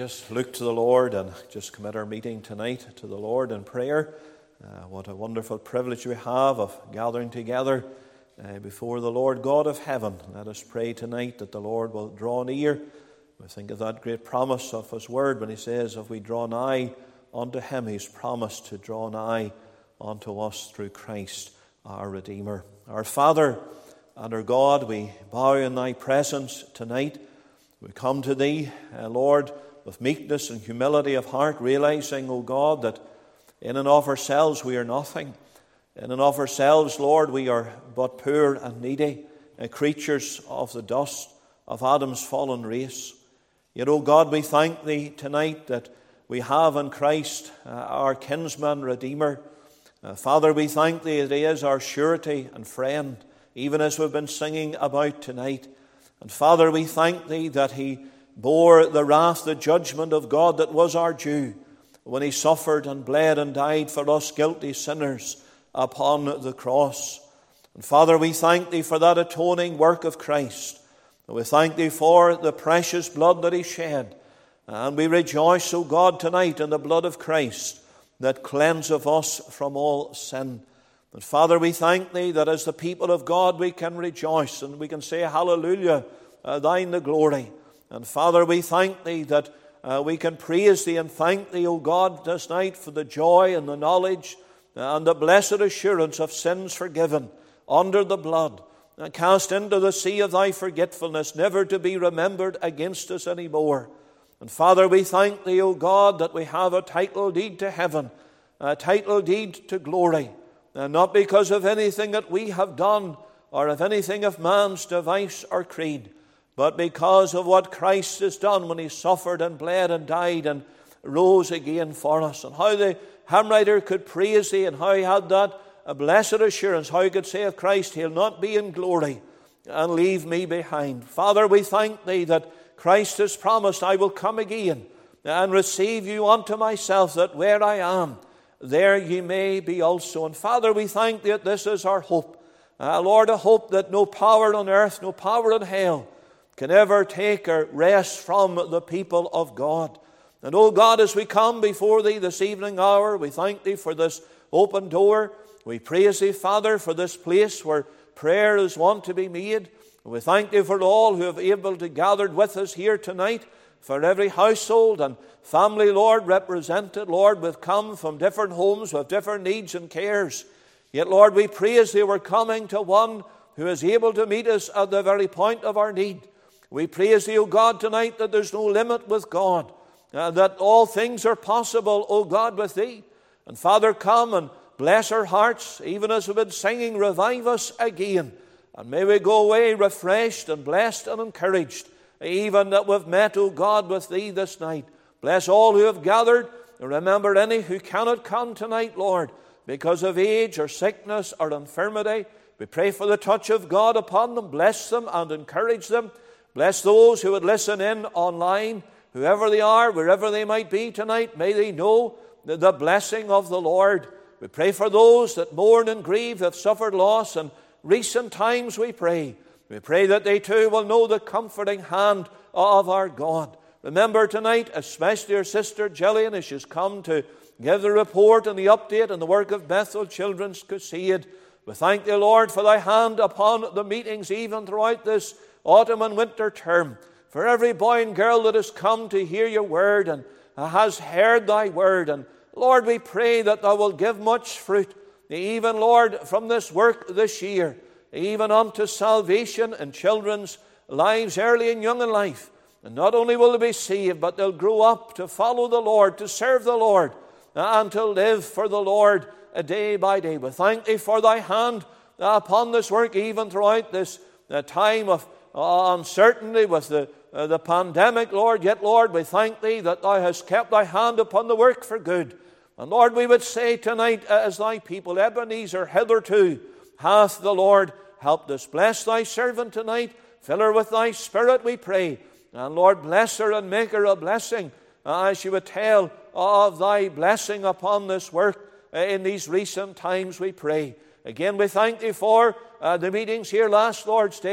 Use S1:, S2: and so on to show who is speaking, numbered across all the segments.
S1: just look to the Lord and just commit our meeting tonight to the Lord in prayer. What a wonderful privilege we have of gathering together before the Lord God of heaven. Let us pray tonight that the Lord will draw near. We think of that great promise of His Word when He says, if we draw nigh unto Him, He's promised to draw nigh unto us through Christ our Redeemer. Our Father and our God, we bow in Thy presence tonight. We come to Thee, Lord, with meekness and humility of heart, realizing, O God, that in and of ourselves we are nothing. In and of ourselves, Lord, we are but poor and needy, creatures of the dust of Adam's fallen race. Yet, O God, we thank Thee tonight that we have in Christ our kinsman, Redeemer. Father, we thank Thee that He is our surety and friend, even as we've been singing about tonight. And Father, we thank Thee that He bore the wrath, the judgment of God that was our due when He suffered and bled and died for us guilty sinners upon the cross. And Father, we thank Thee for that atoning work of Christ. And we thank Thee for the precious blood that He shed. And we rejoice, O God, tonight in the blood of Christ that cleanseth us from all sin. And Father, we thank Thee that as the people of God we can rejoice and we can say, Hallelujah, Thine the glory. And Father, we thank Thee that we can praise Thee and thank Thee, O God, this night for the joy and the knowledge and the blessed assurance of sins forgiven under the blood and cast into the sea of Thy forgetfulness, never to be remembered against us any more. And Father, we thank Thee, O God, that we have a title deed to heaven, a title deed to glory. And not because of anything that we have done or of anything of man's device or creed, but because of what Christ has done when He suffered and bled and died and rose again for us. And how the hymn writer could praise Thee and how he had that blessed assurance, how he could say of Christ, He'll not be in glory and leave me behind. Father, we thank Thee that Christ has promised, I will come again and receive you unto myself, that where I am, there ye may be also. And Father, we thank Thee that this is our hope. Lord, a hope that no power on earth, no power in hell can ever take or rest from the people of God. And, O God, as we come before Thee this evening hour, we thank Thee for this open door. We praise Thee, Father, for this place where prayer is wont to be made. And we thank Thee for all who have able to gathered with us here tonight, for every household and family, Lord, represented. Lord, we've come from different homes with different needs and cares. Yet, Lord, we praise Thee we're coming to one who is able to meet us at the very point of our need. We praise Thee, O God, tonight that there's no limit with God, that all things are possible, O God, with Thee. And Father, come and bless our hearts, even as we've been singing, revive us again. And may we go away refreshed and blessed and encouraged, even that we've met, O God, with Thee this night. Bless all who have gathered, and remember any who cannot come tonight, Lord, because of age or sickness or infirmity. We pray for the touch of God upon them. Bless them and encourage them. Bless those who would listen in online, whoever they are, wherever they might be tonight. May they know the blessing of the Lord. We pray for those that mourn and grieve, have suffered loss in recent times, we pray. We pray that they too will know the comforting hand of our God. Remember tonight, especially our sister Gillian, as she's come to give the report and the update on the work of Bethel Children's Crusade. We thank Thee, Lord, for Thy hand upon the meetings even throughout this autumn and winter term. For every boy and girl that has come to hear Your word and has heard Thy word. And Lord, we pray that Thou wilt give much fruit, even, Lord, from this work this year, even unto salvation in children's lives early and young in life. And not only will they be saved, but they'll grow up to follow the Lord, to serve the Lord, and to live for the Lord day by day. We thank Thee for Thy hand upon this work, even throughout this time of uncertainty with the pandemic, Lord. Yet, Lord, we thank Thee that Thou hast kept Thy hand upon the work for good. And Lord, we would say tonight as Thy people, Ebenezer, hitherto hath the Lord helped us. Bless Thy servant tonight. Fill her with Thy Spirit, we pray. And Lord, bless her and make her a blessing as she would tell of Thy blessing upon this work in these recent times, we pray. Again, we thank Thee for the meetings here last Lord's Day.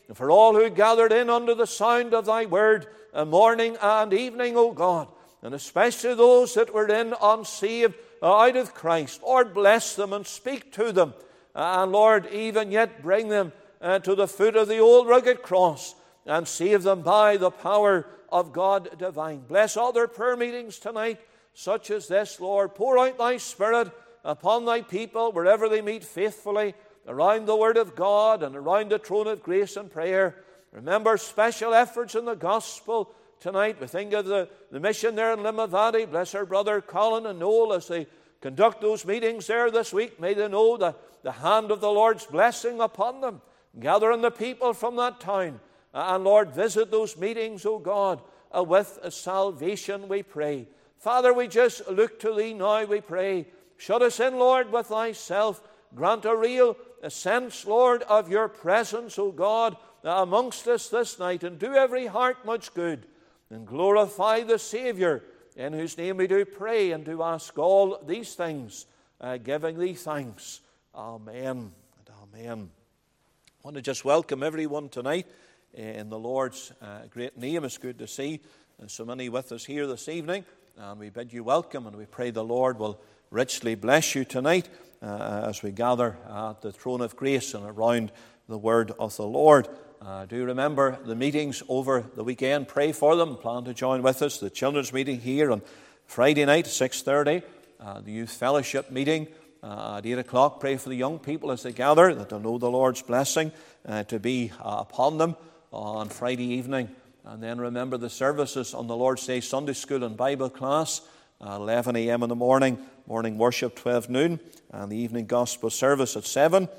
S1: and for all who gathered in under the sound of thy word, morning and evening, O God, and especially those that were in unsaved out of Christ. Lord, bless them and speak to them. And Lord, even yet bring them to the foot of the old rugged cross and save them by the power of God divine. Bless other prayer meetings tonight, such as this, Lord. Pour out thy Spirit upon thy people wherever they meet faithfully around the Word of God and around the throne of grace and prayer. Remember special efforts in the gospel tonight. We think of the mission there in Limavady. Bless our brother Colin and Noel as they conduct those meetings there this week. May they know the hand of the Lord's blessing upon them. Gather in the people from that town. And Lord, visit those meetings, O God, with salvation, we pray. Father, we just look to thee now, we pray. Shut us in, Lord, with thyself. Grant a real sense, Lord, of your presence, O God, amongst us this night, and do every heart much good, and glorify the Saviour, in whose name we do pray and do ask all these things, giving thee thanks. Amen and amen. I want to just welcome everyone tonight in the Lord's great name. It's good to see so many with us here this evening, and we bid you welcome, and we pray the Lord will richly bless you tonight as we gather at the throne of grace and around the word of the Lord. Do remember the meetings over the weekend. Pray for them. Plan to join with us. The children's meeting here on Friday night, 6:30. The youth fellowship meeting at 8 o'clock. Pray for the young people as they gather, that they'll know the Lord's blessing to be upon them on Friday evening. And then remember the services on the Lord's Day Sunday School and Bible class, 11 a.m. in the morning worship 12 noon, and the evening gospel service at 7.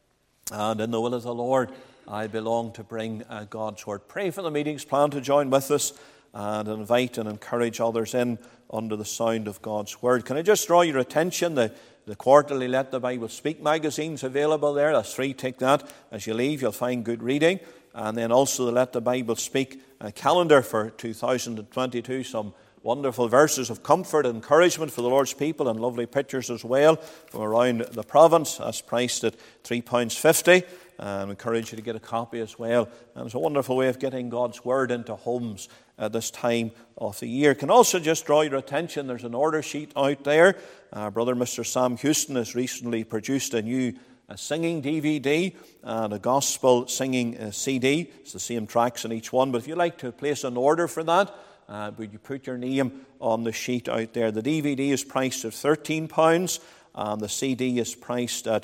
S1: And in the will of the Lord, I belong to bring God's word. Pray for the meetings, plan to join with us, and invite and encourage others in under the sound of God's word. Can I just draw your attention? The quarterly Let the Bible Speak magazine's available there. That's free. Take that as you leave. You'll find good reading. And then also the Let the Bible Speak calendar for 2022. Some wonderful verses of comfort and encouragement for the Lord's people, and lovely pictures as well from around the province. That's priced at £3.50. I encourage you to get a copy as well. And it's a wonderful way of getting God's word into homes at this time of the year. Can also just draw your attention, there's an order sheet out there. Brother Mr. Sam Houston has recently produced a new singing DVD and a gospel singing CD. It's the same tracks in each one. But if you'd like to place an order for that, would you put your name on the sheet out there? The DVD is priced at £13 and the CD is priced at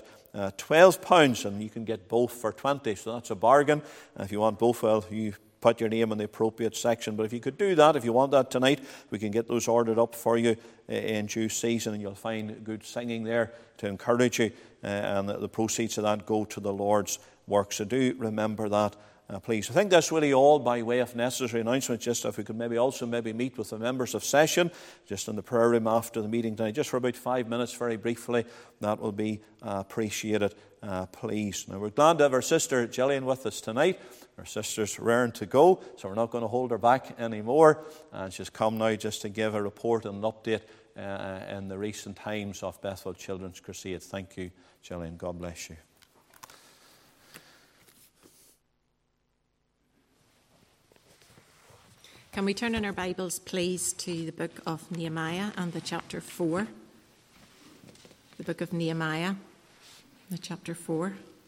S1: £12, and you can get both for £20, so that's a bargain. If you want both, well, you put your name in the appropriate section. But if you could do that, if you want that tonight, we can get those ordered up for you in due season, and you'll find good singing there to encourage you, and the proceeds of that go to the Lord's work. So do remember that. Please. I think that's really all by way of necessary announcements. Just if we could maybe meet with the members of session just in the prayer room after the meeting tonight, just for about 5 minutes, very briefly, that will be appreciated, please. Now, we're glad to have our sister Gillian with us tonight. Our sister's raring to go, so we're not going to hold her back anymore. And she's come now just to give a report and an update in the recent times of Bethel Children's Crusade. Thank you, Gillian. God bless you.
S2: Can we turn in our Bibles, please, to the book of Nehemiah and the chapter 4? The book of Nehemiah, the chapter 4.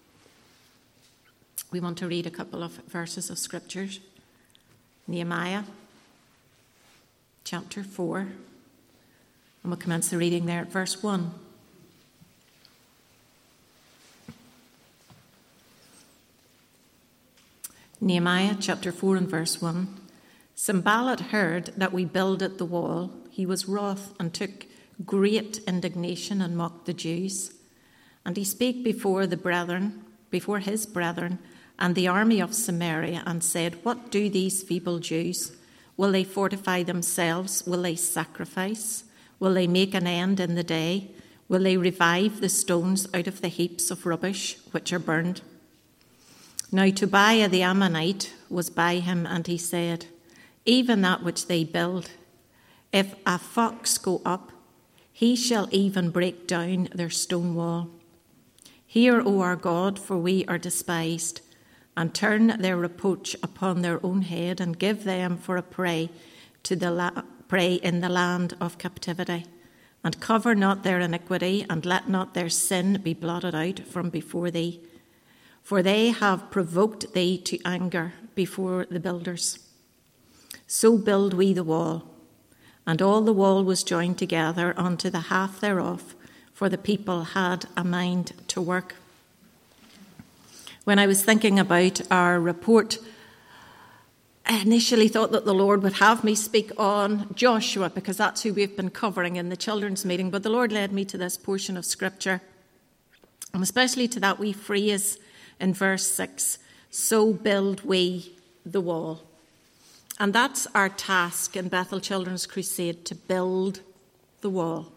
S2: We want to read a couple of verses of scriptures. Nehemiah, chapter 4. And we'll commence the reading there at verse 1. Nehemiah, chapter 4 and verse 1. Sanballat heard that we builded the wall. He was wroth and took great indignation and mocked the Jews. And he spake before his brethren and the army of Samaria, and said, What do these feeble Jews? Will they fortify themselves? Will they sacrifice? Will they make an end in the day? Will they revive the stones out of the heaps of rubbish which are burned? Now Tobiah the Ammonite was by him, and he said, Even that which they build, if a fox go up, he shall even break down their stone wall. Hear, O our God, for we are despised. and turn their reproach upon their own head, and give them for a prey in the land of captivity. And cover not their iniquity, and let not their sin be blotted out from before thee. For they have provoked thee to anger before the builders. So build we the wall. And all the wall was joined together unto the half thereof, for the people had a mind to work. When I was thinking about our report, I initially thought that the Lord would have me speak on Joshua, because that's who we've been covering in the children's meeting. But the Lord led me to this portion of Scripture, and especially to that wee phrase in verse 6, so build we the wall. And that's our task in Bethel Children's Crusade, to build the wall.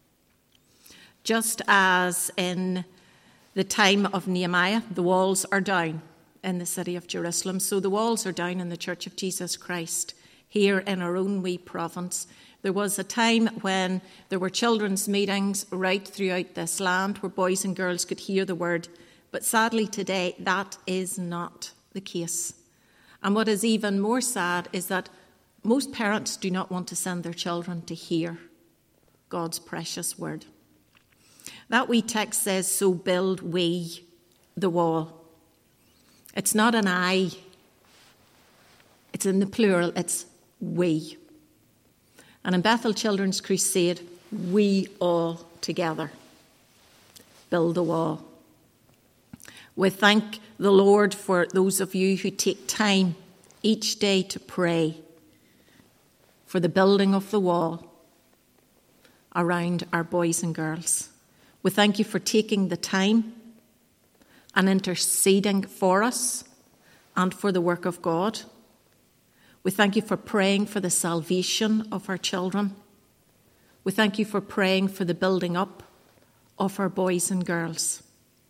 S2: Just as in the time of Nehemiah, the walls are down in the city of Jerusalem, so the walls are down in the Church of Jesus Christ here in our own wee province. There was a time when there were children's meetings right throughout this land where boys and girls could hear the word, but sadly today that is not the case. And what is even more sad is that most parents do not want to send their children to hear God's precious word. That wee text says, so build we the wall. It's not an I. It's in the plural. It's we. And in Bethel Children's Crusade, we all together build a wall. We thank the Lord for those of you who take time each day to pray for the building of the wall around our boys and girls. We thank you for taking the time and interceding for us and for the work of God. We thank you for praying for the salvation of our children. We thank you for praying for the building up of our boys and girls.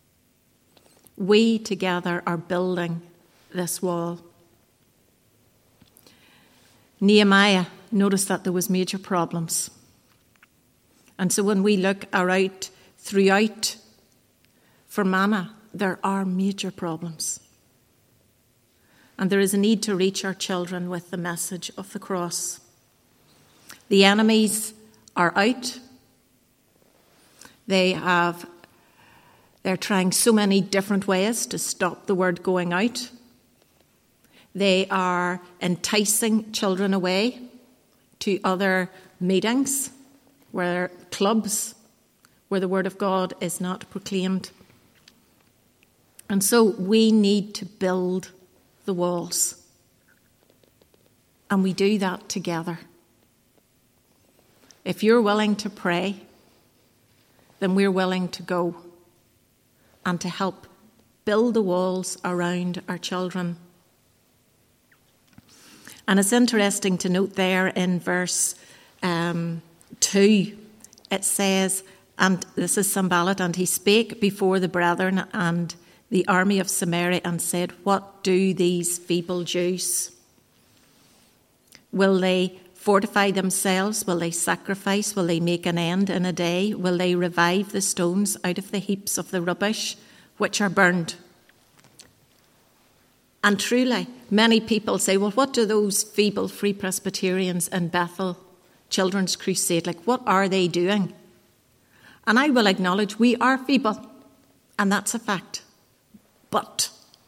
S2: We together are building this wall. Nehemiah noticed that there was major problems. And so when we look around throughout Fermanagh, there are major problems. And there is a need to reach our children with the message of the cross. The enemies are out. They're trying so many different ways to stop the word going out. They are enticing children away to other meetings, clubs where the word of God is not proclaimed. And so we need to build the walls. And we do that together. If you're willing to pray, then we're willing to go and to help build the walls around our children. And it's interesting to note there in verse 2, it says, and this is Sanballat, and he spake before the brethren and the army of Samaria and said, what do these feeble Jews? Will they fortify themselves? Will they sacrifice? Will they make an end in a day? Will they revive the stones out of the heaps of the rubbish which are burned? And truly, many people say, well, what do those feeble Free Presbyterians in Bethel Children's Crusade, what are they doing? And I will acknowledge we are feeble, and that's a fact. But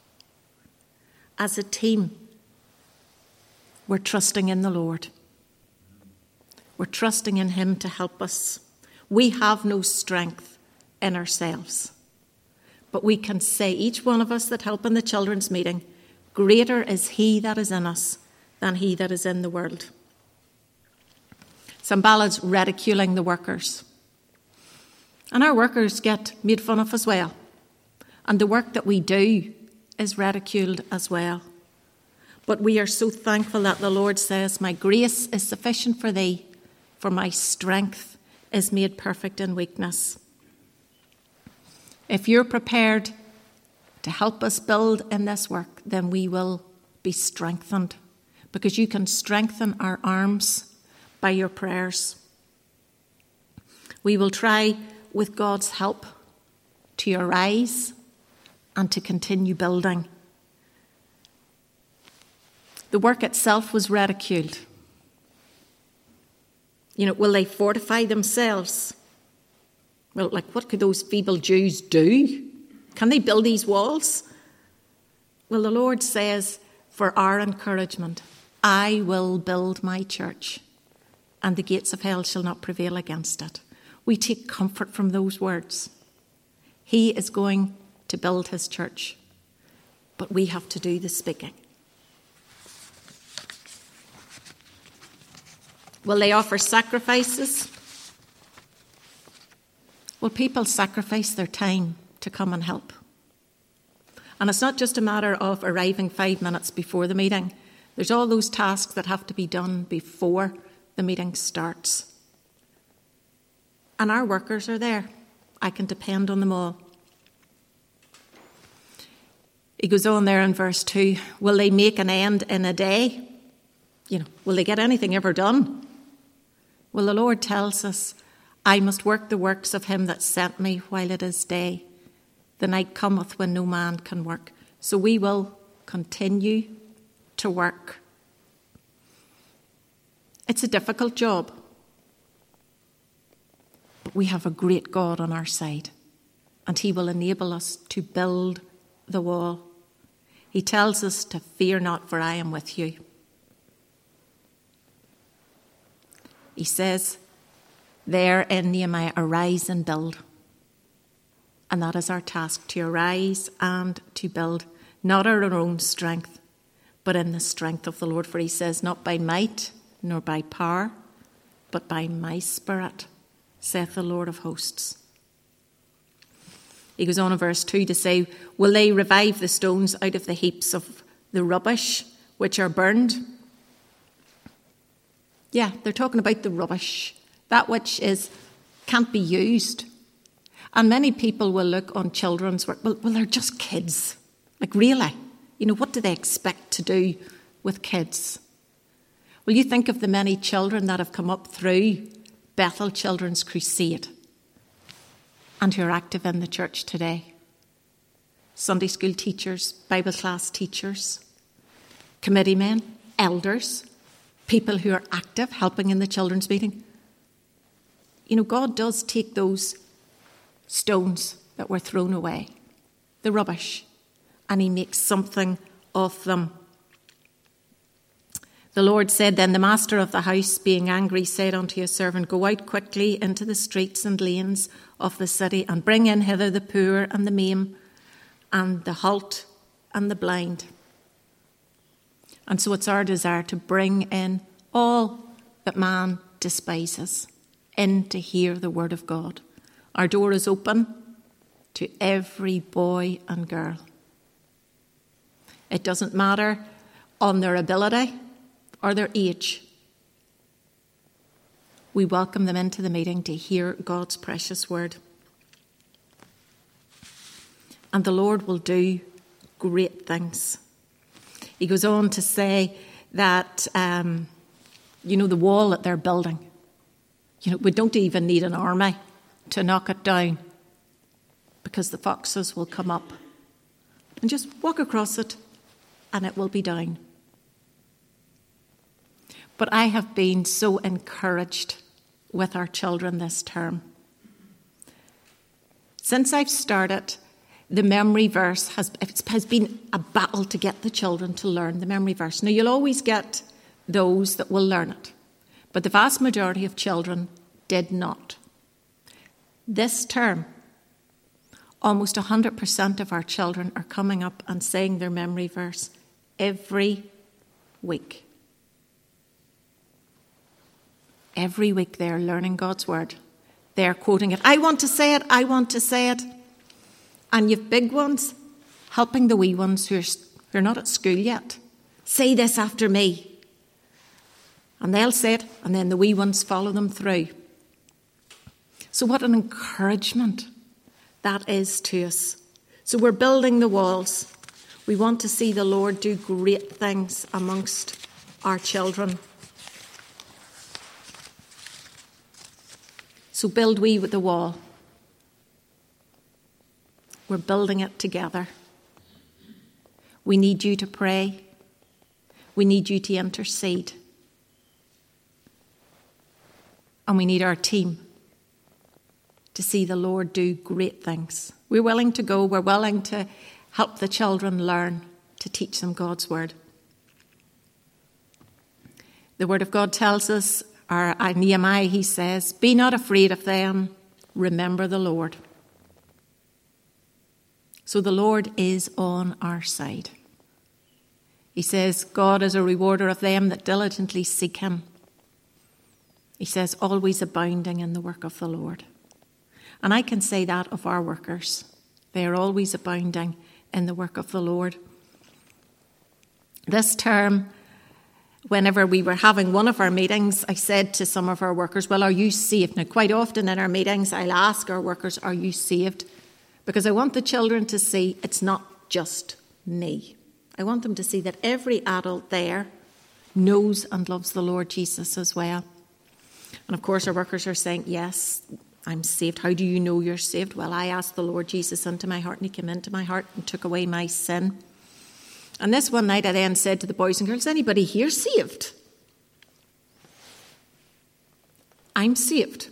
S2: as a team, we're trusting in the Lord. We're trusting in him to help us. We have no strength in ourselves. But we can say, each one of us that help in the children's meeting, greater is he that is in us than he that is in the world. Sanballat's ridiculing the workers. And our workers get made fun of as well. And the work that we do is ridiculed as well. But we are so thankful that the Lord says, my grace is sufficient for thee, for my strength is made perfect in weakness. If you're prepared to help us build in this work, then we will be strengthened, because you can strengthen our arms by your prayers. We will try, with God's help, to arise and to continue building The work itself was ridiculed. Will they fortify themselves? Well, what could those feeble Jews do? Can they build these walls? Well, the Lord says, for our encouragement, I will build my church, and the gates of hell shall not prevail against it. We take comfort from those words. He is going to build his church, but we have to do the speaking. Will they offer sacrifices? Well, people sacrifice their time to come and help. And it's not just a matter of arriving 5 minutes before the meeting. There's all those tasks that have to be done before the meeting starts. And our workers are there. I can depend on them all. He goes on there in verse 2. Will they make an end in a day? Will they get anything ever done? Well, the Lord tells us, I must work the works of him that sent me while it is day. The night cometh when no man can work. So we will continue to work. It's a difficult job. But we have a great God on our side, and he will enable us to build the wall. He tells us to fear not, for I am with you. He says there in Nehemiah, arise and build. And that is our task, to arise and to build, not our own strength, but in the strength of the Lord. For he says, not by might nor by power, but by my Spirit, saith the Lord of hosts. He goes on in verse 2 to say, will they revive the stones out of the heaps of the rubbish which are burned? Yeah, they're talking about the rubbish, that which can't be used. And many people will look on children's work, well, they're just kids. Really? What do they expect to do with kids? Well, you think of the many children that have come up through Bethel Children's Crusade and who are active in the church today. Sunday school teachers, Bible class teachers, committee men, elders, people who are active, helping in the children's meeting. God does take those stones that were thrown away, the rubbish, and he makes something of them. The Lord said, then the master of the house, being angry, said unto his servant, go out quickly into the streets and lanes of the city, and bring in hither the poor and the maimed, and the halt and the blind. And so it's our desire to bring in all that man despises in to hear the word of God. Our door is open to every boy and girl. It doesn't matter on their ability or their age. We welcome them into the meeting to hear God's precious word. And the Lord will do great things. He goes on to say that, the wall that they're building, we don't even need an army to knock it down, because the foxes will come up and just walk across it and it will be down. But I have been so encouraged with our children this term. Since I've started, the memory verse has been a battle to get the children to learn the memory verse. Now, you'll always get those that will learn it, but the vast majority of children did not. This term, almost 100% of our children are coming up and saying their memory verse every week. Every week they're learning God's word. They're quoting it. I want to say it. I want to say it. And you've big ones helping the wee ones who are not at school yet. Say this after me. And they'll say it, and then the wee ones follow them through. So what an encouragement that is to us. So we're building the walls. We want to see the Lord do great things amongst our children. So build we with the wall. We're building it together. We need you to pray. we need you to intercede. And we need our team to see the Lord do great things. We're willing to go. We're willing to help the children learn, to teach them God's word. The word of God tells us, or Nehemiah, he says, be not afraid of them, remember the Lord. So the Lord is on our side. He says, God is a rewarder of them that diligently seek him. He says, always abounding in the work of the Lord. And I can say that of our workers. They are always abounding in the work of the Lord. This term, whenever we were having one of our meetings, I said to some of our workers, well, are you saved? Now, quite often in our meetings, I'll ask our workers, are you saved? Because I want the children to see it's not just me. I want them to see that every adult there knows and loves the Lord Jesus as well. And of course, our workers are saying, yes, I'm saved. How do you know you're saved? Well, I asked the Lord Jesus into my heart, and he came into my heart and took away my sin. And this one night I then said to the boys and girls, is anybody here saved? I'm saved.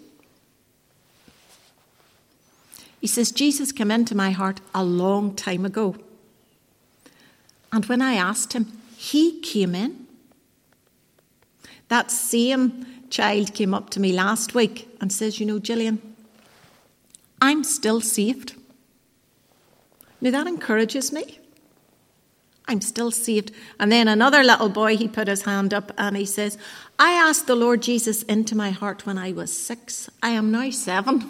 S2: He says, Jesus came into my heart a long time ago. And when I asked him, he came in. That same child came up to me last week and says, you know, Gillian, I'm still saved. Now that encourages me. I'm still saved. And then another little boy, he put his hand up and he says, I asked the Lord Jesus into my heart when I was 6. I am now 7.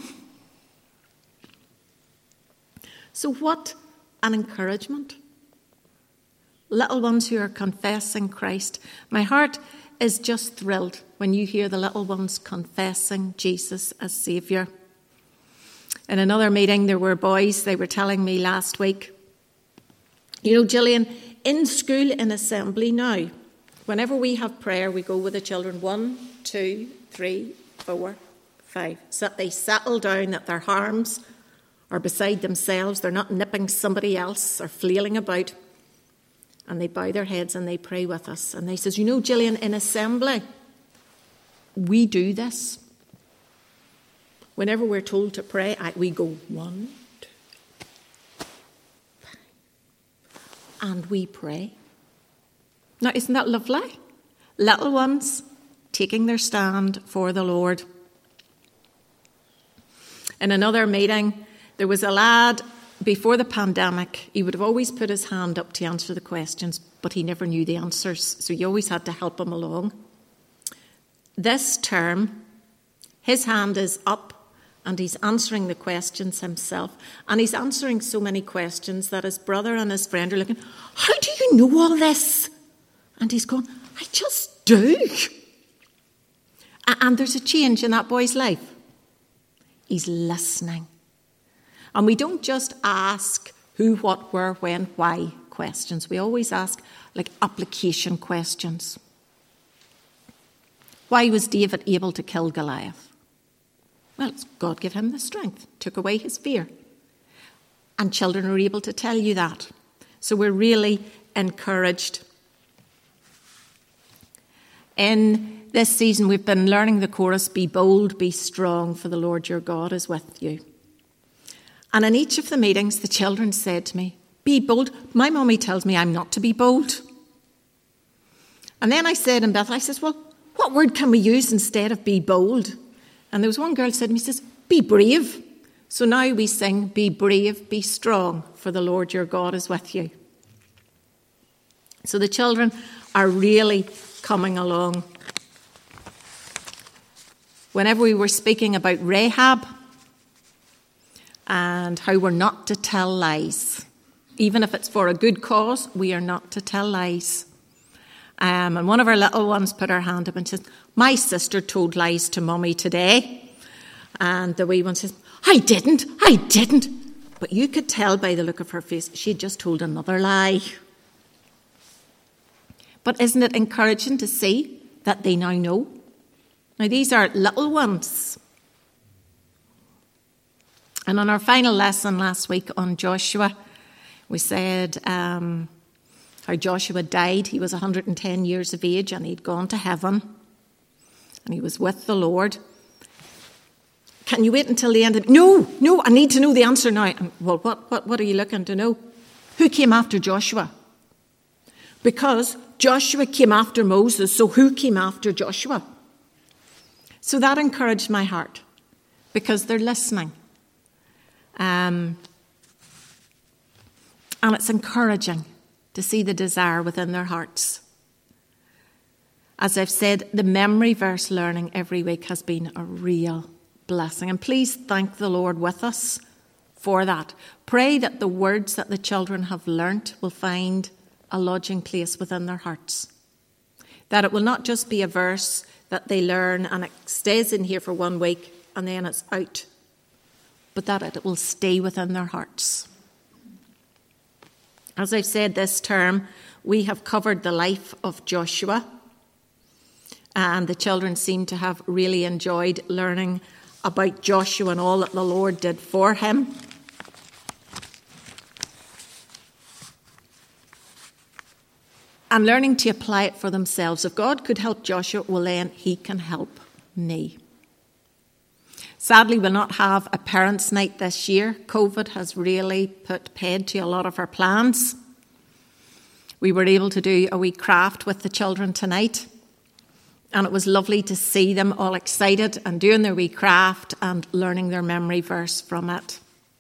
S2: So what an encouragement. Little ones who are confessing Christ. My heart is just thrilled when you hear the little ones confessing Jesus as Saviour. In another meeting, there were boys, they were telling me last week, you know, Gillian, in school, in assembly now, whenever we have prayer, we go with the children 1, 2, 3, 4, 5. So they settle down, that their arms are beside themselves, they're not nipping somebody else or flailing about. And they bow their heads and they pray with us. And they says, you know, Gillian, in assembly, we do this. Whenever we're told to pray, we go 1, 2, 5, and we pray. Now, isn't that lovely? Little ones taking their stand for the Lord. In another meeting, there was a lad. Before the pandemic, he would have always put his hand up to answer the questions, but he never knew the answers, so you always had to help him along. This term, his hand is up, and he's answering the questions himself. And he's answering so many questions that his brother and his friend are looking, how do you know all this? And he's going, I just do. And there's a change in that boy's life. He's listening. And we don't just ask who, what, where, when, why questions. We always ask, like, application questions. Why was David able to kill Goliath? Well, God gave him the strength, took away his fear. And children are able to tell you that. So we're really encouraged. In this season, we've been learning the chorus, be bold, be strong, for the Lord your God is with you. And in each of the meetings, the children said to me, be bold. My mummy tells me I'm not to be bold. And then I said in Bethel, I says, well, what word can we use instead of be bold? And there was one girl said to me, says, be brave. So now we sing, be brave, be strong, for the Lord your God is with you. So the children are really coming along. Whenever we were speaking about Rahab, and how we're not to tell lies. Even if it's for a good cause, we are not to tell lies. And one of our little ones put her hand up and says, my sister told lies to Mummy today. And the wee one says, I didn't. But you could tell by the look of her face, she had just told another lie. But isn't it encouraging to see that they now know? Now, these are little ones. And on our final lesson last week on Joshua, we said, how Joshua died. He was 110 years of age and he'd gone to heaven and he was with the Lord. Can you wait until the end? No, I need to know the answer now. Well, what are you looking to know? Who came after Joshua? Because Joshua came after Moses, so who came after Joshua? So that encouraged my heart because they're listening. And it's encouraging to see the desire within their hearts. As I've said, the memory verse learning every week has been a real blessing. And please thank the Lord with us for that. Pray that the words that the children have learnt will find a lodging place within their hearts. That it will not just be a verse that they learn and it stays in here for 1 week and then it's out, but that it will stay within their hearts. As I've said this term, we have covered the life of Joshua, and the children seem to have really enjoyed learning about Joshua and all that the Lord did for him. And learning to apply it for themselves. If God could help Joshua, well then he can help me. Sadly, we'll not have a parents' night this year. COVID has really put paid to a lot of our plans. We were able to do a wee craft with the children tonight. And it was lovely to see them all excited and doing their wee craft and learning their memory verse from it.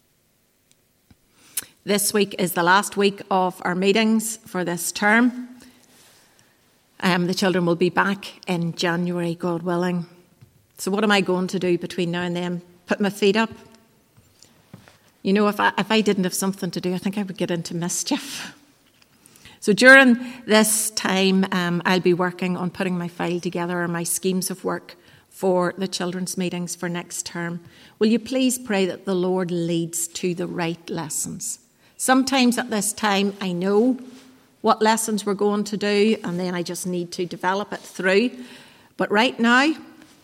S2: This week is the last week of our meetings for this term. The children will be back in January, God willing. So what am I going to do between now and then? Put my feet up? You know, if I didn't have something to do, I think I would get into mischief. So during this time, I'll be working on putting my file together or my schemes of work for the children's meetings for next term. Will you please pray that the Lord leads to the right lessons? Sometimes at this time, I know what lessons we're going to do, and then I just need to develop it through. But right now,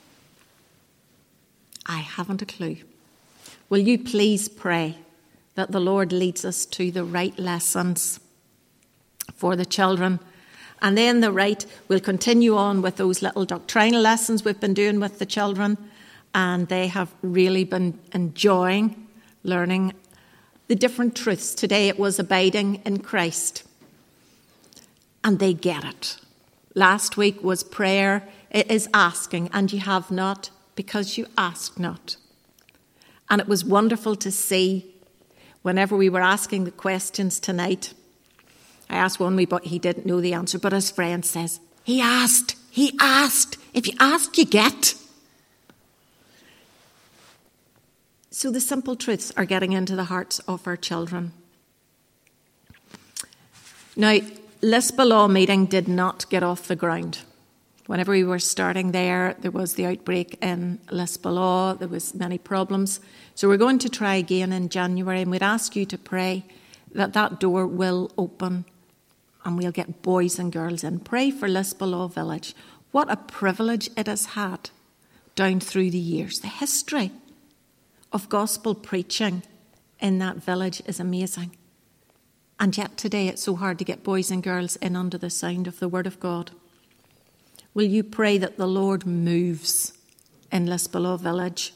S2: I haven't a clue. Will you please pray that the Lord leads us to the right lessons for the children? And then we'll continue on with those little doctrinal lessons we've been doing with the children, and they have really been enjoying learning the different truths. Today it was abiding in Christ, and they get it. Last week was prayer. It is asking, and you have not because you ask not. And it was wonderful to see whenever we were asking the questions tonight. I asked one, but he didn't know the answer. But his friend says, he asked. If you ask, you get. So the simple truths are getting into the hearts of our children. Now, Lisbolaw meeting did not get off the ground. Whenever we were starting there was the outbreak in Lisbolaw. There was many problems. So we're going to try again in January, and we'd ask you to pray that that door will open and we'll get boys and girls in. Pray for Lisbolaw Village. What a privilege it has had down through the years. The history of gospel preaching in that village is amazing. And yet today it's so hard to get boys and girls in under the sound of the Word of God. Will you pray that the Lord moves in Lisbolaw Village?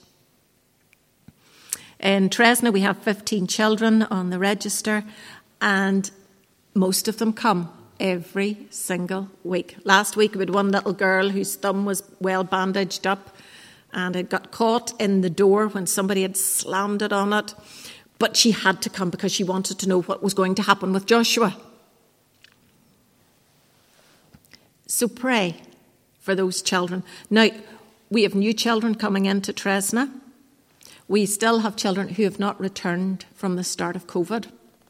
S2: In Tresna we have 15 children on the register, and most of them come every single week. Last week we had one little girl whose thumb was well bandaged up and it got caught in the door when somebody had slammed it on it. But she had to come because she wanted to know what was going to happen with Joshua. So pray for those children. Now, we have new children coming into Tresna. We still have children who have not returned from the start of COVID.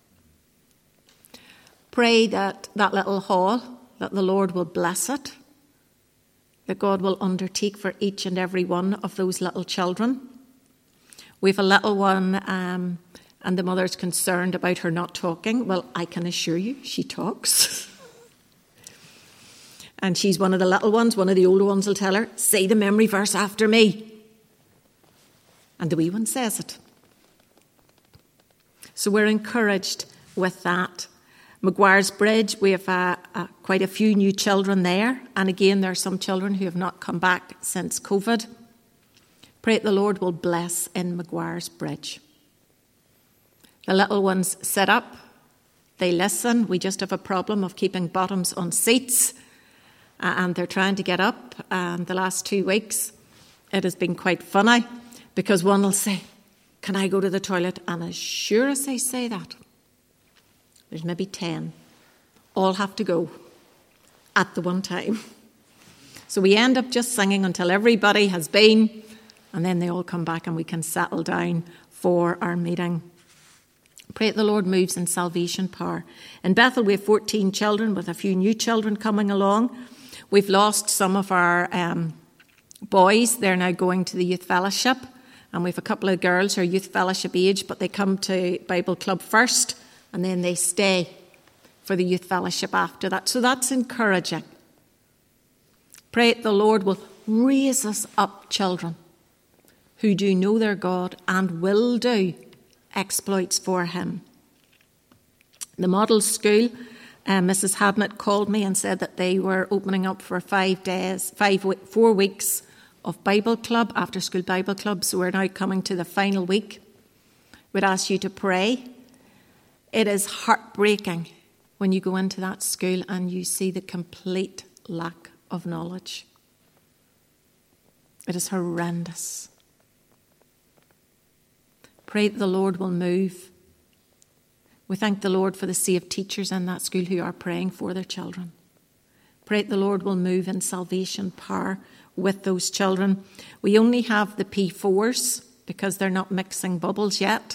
S2: Pray that that little hall, that the Lord will bless it, that God will undertake for each and every one of those little children. We have a little one, and the mother's concerned about her not talking. Well, I can assure you, she talks. And she's one of the little ones. One of the older ones will tell her, say the memory verse after me. And the wee one says it. So we're encouraged with that. Maguire's Bridge, we have quite a few new children there. And again, there are some children who have not come back since COVID. Pray that the Lord will bless in Maguire's Bridge. The little ones sit up. They listen. We just have a problem of keeping bottoms on seats. And they're trying to get up. And the last 2 weeks, it has been quite funny. Because one will say, "Can I go to the toilet?" And as sure as they say that, there's maybe 10. All have to go at the one time. So we end up just singing until everybody has been, and then they all come back and we can settle down for our meeting. Pray that the Lord moves in salvation power. In Bethel, we have 14 children with a few new children coming along. We've lost some of our boys. They're now going to the youth fellowship. And we have a couple of girls who are youth fellowship age, but they come to Bible Club first, and then they stay for the youth fellowship after that. So that's encouraging. Pray that the Lord will raise us up children who do know their God and will do exploits for him. The model school, Mrs. Hadnett called me and said that they were opening up for 4 weeks of Bible Club, after school Bible Club. So we're now coming to the final week. We'd ask you to pray. It is heartbreaking when you go into that school and you see the complete lack of knowledge. It is horrendous. Pray that the Lord will move. We thank the Lord for the saved teachers in that school who are praying for their children. Pray that the Lord will move in salvation power with those children. We only have the P4s because they're not mixing bubbles yet.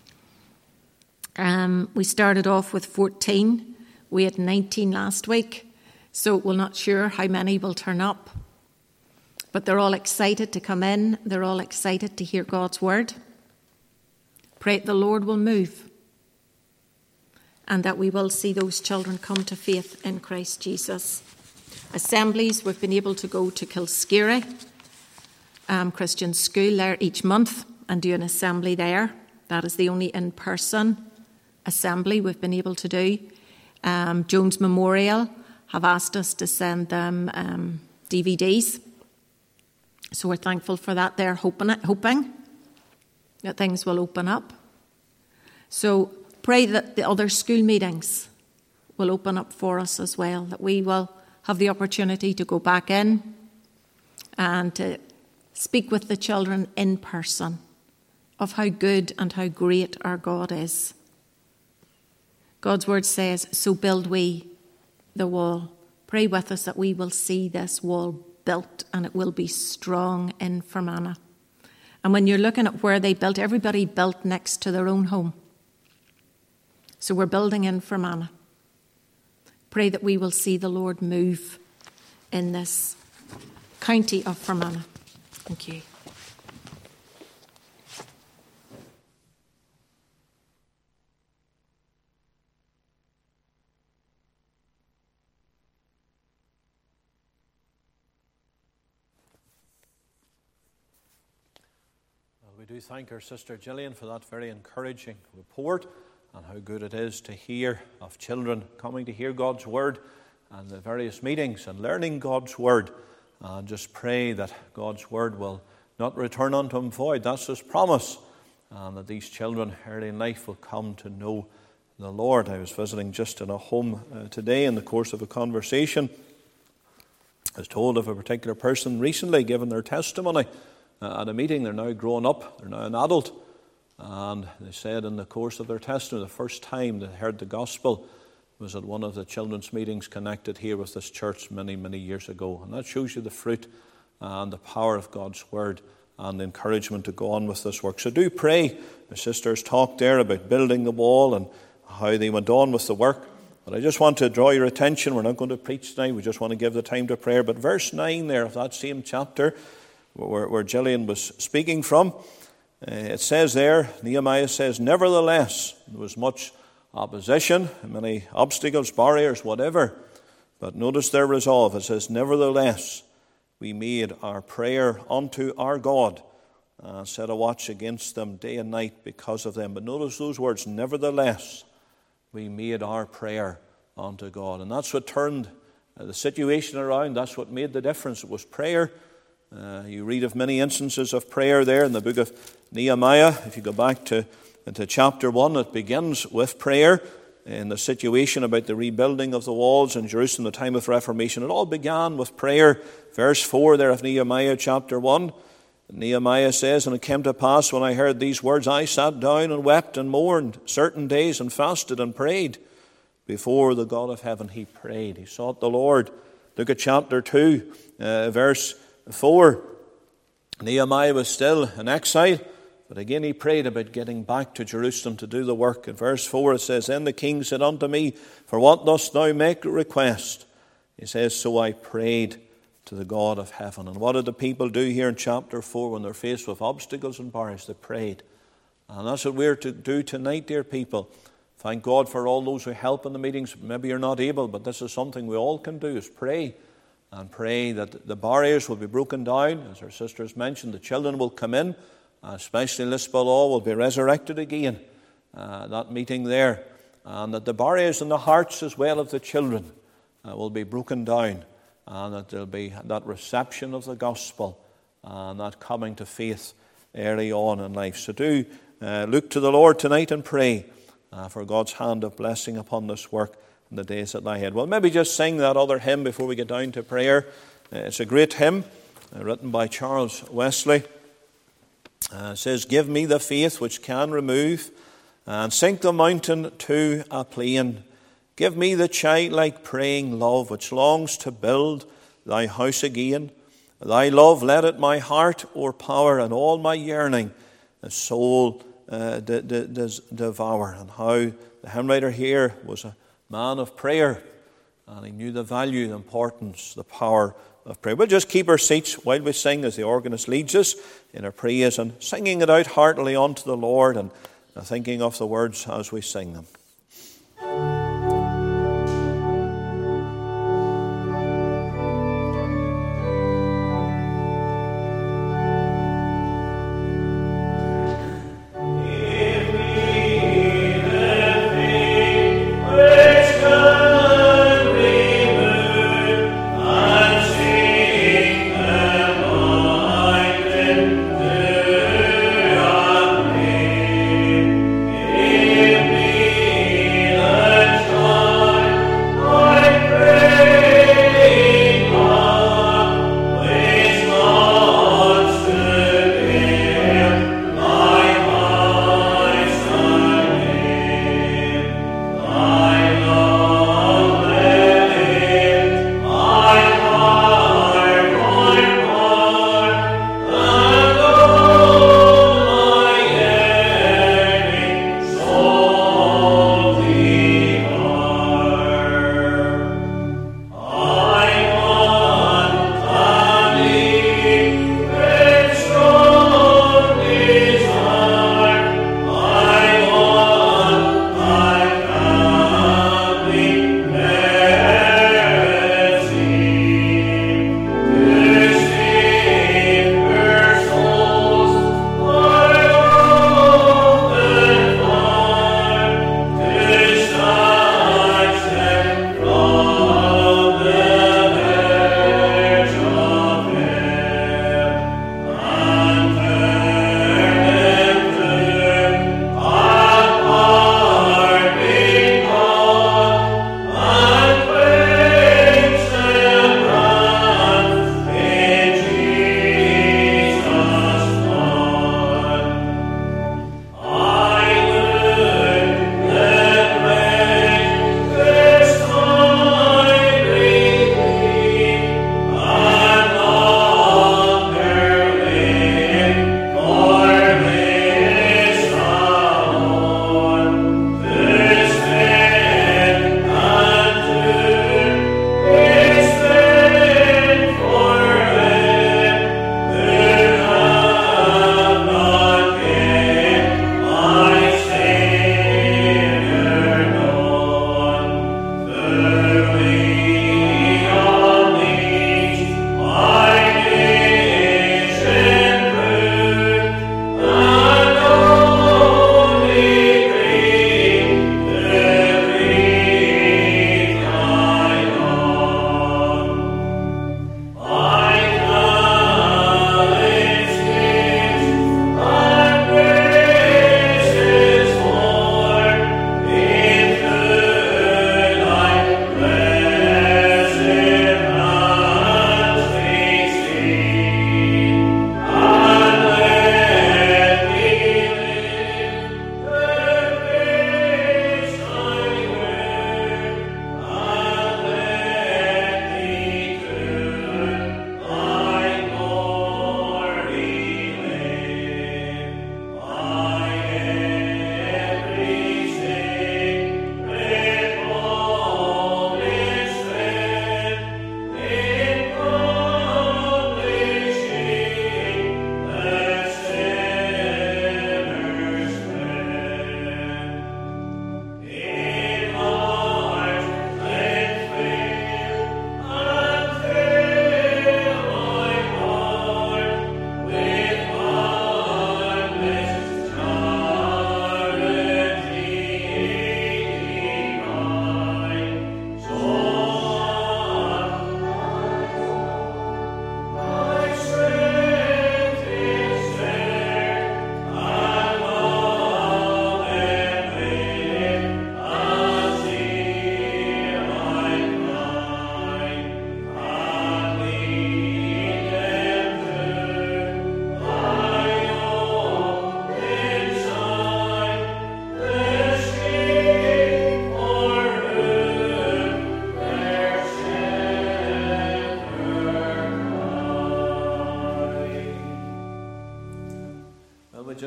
S2: We started off with 14. We had 19 last week, so we're not sure how many will turn up. But they're all excited to come in. They're all excited to hear God's word. Pray that the Lord will move and that we will see those children come to faith in Christ Jesus. Assemblies, we've been able to go to Kilskeary Christian School there each month and do an assembly there. That is the only in-person assembly we've been able to do. Jones Memorial have asked us to send them DVDs. So we're thankful for that. They're hoping that things will open up. So pray that the other school meetings will open up for us as well, that we will have the opportunity to go back in and to speak with the children in person of how good and how great our God is. God's word says, "So build we the wall." Pray with us that we will see this wall built and it will be strong in Fermanagh. And when you're looking at where they built, everybody built next to their own home. So we're building in Fermanagh. Pray that we will see the Lord move in this county of Fermanagh. Thank you.
S1: We do thank our sister Gillian for that very encouraging report and how good it is to hear of children coming to hear God's word and the various meetings and learning God's word. And just pray that God's word will not return unto him void. That's his promise. And that these children early in life will come to know the Lord. I was visiting just in a home today in the course of a conversation. I was told of a particular person recently giving their testimony at a meeting. They're now grown up, they're now an adult, and they said in the course of their testimony, the first time they heard the gospel was at one of the children's meetings connected here with this church many, many years ago. And that shows you the fruit and the power of God's word and the encouragement to go on with this work. So do pray. My sisters talked there about building the wall and how they went on with the work. But I just want to draw your attention. We're not going to preach tonight. We just want to give the time to prayer. But verse 9 there of that same chapter, where Gillian was speaking from, it says there, Nehemiah says, "Nevertheless," there was much opposition, many obstacles, barriers, whatever. But notice their resolve. It says, "Nevertheless, we made our prayer unto our God, set a watch against them day and night because of them." But notice those words, nevertheless. we made our prayer unto God. And that's what turned the situation around. That's what made the difference. It was prayer. You read of many instances of prayer there in the book of Nehemiah. If you go back into chapter 1, it begins with prayer in the situation about the rebuilding of the walls in Jerusalem, the time of Reformation. It all began with prayer. Verse 4 there of Nehemiah chapter 1. Nehemiah says, "And it came to pass when I heard these words, I sat down and wept and mourned certain days and fasted and prayed before the God of heaven." He prayed. He sought the Lord. Look at chapter 2, verse 4. Nehemiah was still in exile, but again he prayed about getting back to Jerusalem to do the work. In verse 4 it says, "Then the king said unto me, For what dost thou make request?" He says, "So I prayed to the God of heaven." And what did the people do here in chapter 4 when they're faced with obstacles and barriers? They prayed. And that's what we're to do tonight, dear people. Thank God for all those who help in the meetings. Maybe you're not able, but this is something we all can do, is pray. And pray that the barriers will be broken down. As our sisters mentioned, the children will come in, especially Lisbon will be resurrected again, that meeting there. And that the barriers in the hearts as well of the children will be broken down. And that there'll be that reception of the gospel and that coming to faith early on in life. So do look to the Lord tonight and pray for God's hand of blessing upon this work in the days that lie ahead. Well, maybe just sing that other hymn before we get down to prayer. It's a great hymn written by Charles Wesley. It says, "Give me the faith which can remove and sink the mountain to a plain. Give me the childlike praying love which longs to build thy house again. Thy love let it my heart o'erpower, and all my yearning the soul devour." And how the hymn writer here was a man of prayer, and he knew the value, the importance, the power of prayer. We'll just keep our seats while we sing as the organist leads us in our praise and singing it out heartily unto the Lord and thinking of the words as we sing them.
S3: Me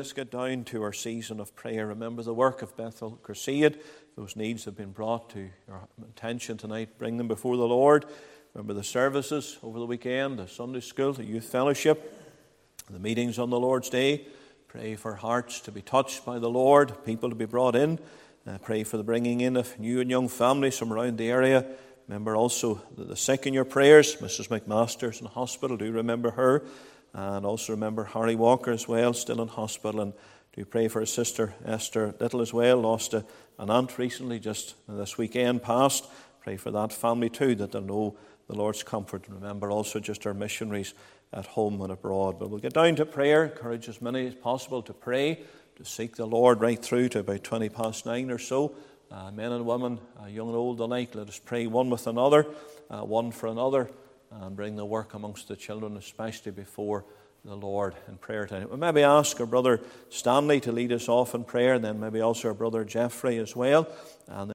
S1: just get down to our season of prayer. Remember the work of Bethel Crusade. Those needs have been brought to your attention tonight. Bring them before the Lord. Remember the services over the weekend, the Sunday school, the youth fellowship, the meetings on the Lord's Day. Pray for hearts to be touched by the Lord, people to be brought in. Pray for the bringing in of new and young families from around the area. Remember also the sick in your prayers. Mrs. McMaster's in hospital. Do remember her. And also remember Harry Walker as well, still in hospital. And do pray for his sister Esther Little as well. Lost an aunt recently, just this weekend past. Pray for that family too, that they'll know the Lord's comfort. Remember also just our missionaries at home and abroad. But we'll get down to prayer. Encourage as many as possible to pray, to seek the Lord right through to about 9:20 or so. Men and women, young and old alike, let us pray one with another, one for another, and bring the work amongst the children, especially before the Lord in prayer time. We'll maybe ask our brother Stanley to lead us off in prayer, and then maybe also our brother Jeffrey as well. And